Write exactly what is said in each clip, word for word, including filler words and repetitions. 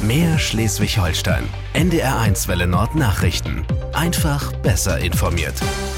Mehr Schleswig-Holstein. N D R eins Welle Nord Nachrichten. Einfach besser informiert.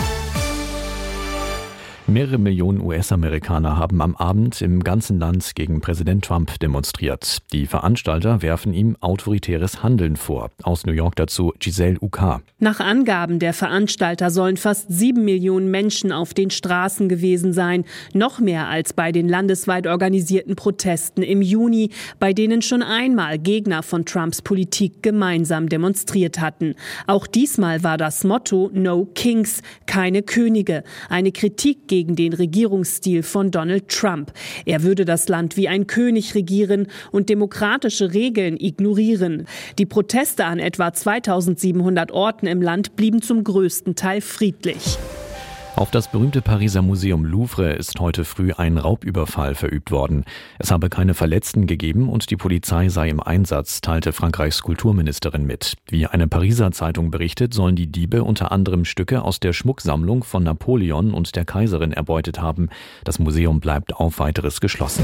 Mehrere Millionen U S-Amerikaner haben am Abend im ganzen Land gegen Präsident Trump demonstriert. Die Veranstalter werfen ihm autoritäres Handeln vor. Aus New York dazu Giselle Uka. Nach Angaben der Veranstalter sollen fast sieben Millionen Menschen auf den Straßen gewesen sein. Noch mehr als bei den landesweit organisierten Protesten im Juni, bei denen schon einmal Gegner von Trumps Politik gemeinsam demonstriert hatten. Auch diesmal war das Motto No Kings, keine Könige. Eine Kritik gegen gegen den Regierungsstil von Donald Trump. Er würde das Land wie ein König regieren und demokratische Regeln ignorieren. Die Proteste an etwa zweitausendsiebenhundert Orten im Land blieben zum größten Teil friedlich. Auf das berühmte Pariser Museum Louvre ist heute früh ein Raubüberfall verübt worden. Es habe keine Verletzten gegeben und die Polizei sei im Einsatz, teilte Frankreichs Kulturministerin mit. Wie eine Pariser Zeitung berichtet, sollen die Diebe unter anderem Stücke aus der Schmucksammlung von Napoleon und der Kaiserin erbeutet haben. Das Museum bleibt auf weiteres geschlossen.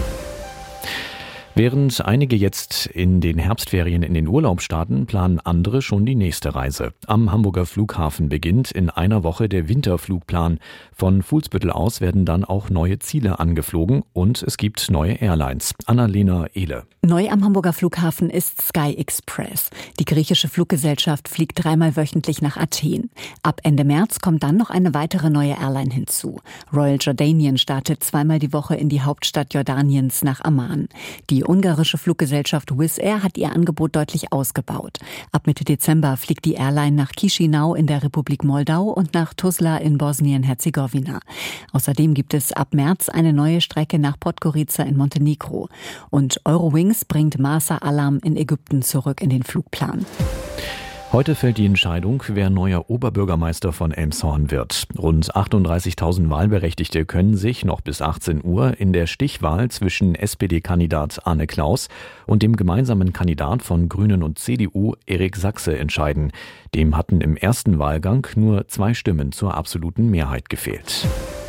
Während einige jetzt in den Herbstferien in den Urlaub starten, planen andere schon die nächste Reise. Am Hamburger Flughafen beginnt in einer Woche der Winterflugplan. Von Fuhlsbüttel aus werden dann auch neue Ziele angeflogen und es gibt neue Airlines. Annalena Ehle. Neu am Hamburger Flughafen ist Sky Express. Die griechische Fluggesellschaft fliegt dreimal wöchentlich nach Athen. Ab Ende März kommt dann noch eine weitere neue Airline hinzu. Royal Jordanian startet zweimal die Woche in die Hauptstadt Jordaniens nach Amman. Die Die ungarische Fluggesellschaft Wizz Air hat ihr Angebot deutlich ausgebaut. Ab Mitte Dezember fliegt die Airline nach Chișinău in der Republik Moldau und nach Tuzla in Bosnien-Herzegowina. Außerdem gibt es ab März eine neue Strecke nach Podgorica in Montenegro. Und Eurowings bringt Marsa Alam in Ägypten zurück in den Flugplan. Heute fällt die Entscheidung, wer neuer Oberbürgermeister von Elmshorn wird. Rund achtunddreißigtausend Wahlberechtigte können sich noch bis achtzehn Uhr in der Stichwahl zwischen S P D-Kandidat Arne Klaus und dem gemeinsamen Kandidat von Grünen und C D U, Erik Sachse, entscheiden. Dem hatten im ersten Wahlgang nur zwei Stimmen zur absoluten Mehrheit gefehlt.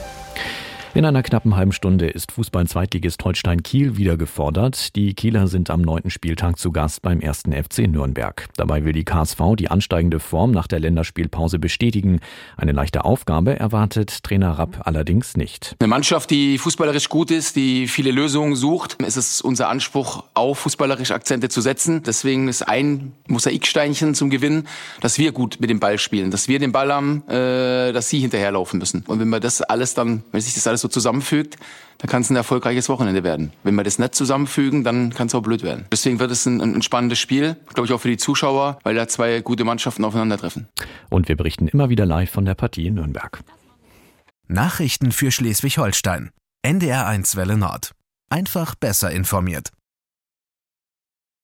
In einer knappen halben Stunde ist Fußball-Zweitligist Holstein Kiel wieder gefordert. Die Kieler sind am neunten Spieltag zu Gast beim ersten F C Nürnberg. Dabei will die K S V die ansteigende Form nach der Länderspielpause bestätigen. Eine leichte Aufgabe erwartet Trainer Rapp allerdings nicht. Eine Mannschaft, die fußballerisch gut ist, die viele Lösungen sucht, ist es unser Anspruch, auch fußballerisch Akzente zu setzen. Deswegen ist ein Mosaiksteinchen zum Gewinn, dass wir gut mit dem Ball spielen, dass wir den Ball haben, äh, dass sie hinterherlaufen müssen. Und wenn wir das alles dann, wenn sich das alles so zusammenfügt, dann kann es ein erfolgreiches Wochenende werden. Wenn wir das nicht zusammenfügen, dann kann es auch blöd werden. Deswegen wird es ein, ein spannendes Spiel, glaube ich auch für die Zuschauer, weil da zwei gute Mannschaften aufeinandertreffen. Und wir berichten immer wieder live von der Partie in Nürnberg. Nachrichten für Schleswig-Holstein. N D R eins Welle Nord. Einfach besser informiert.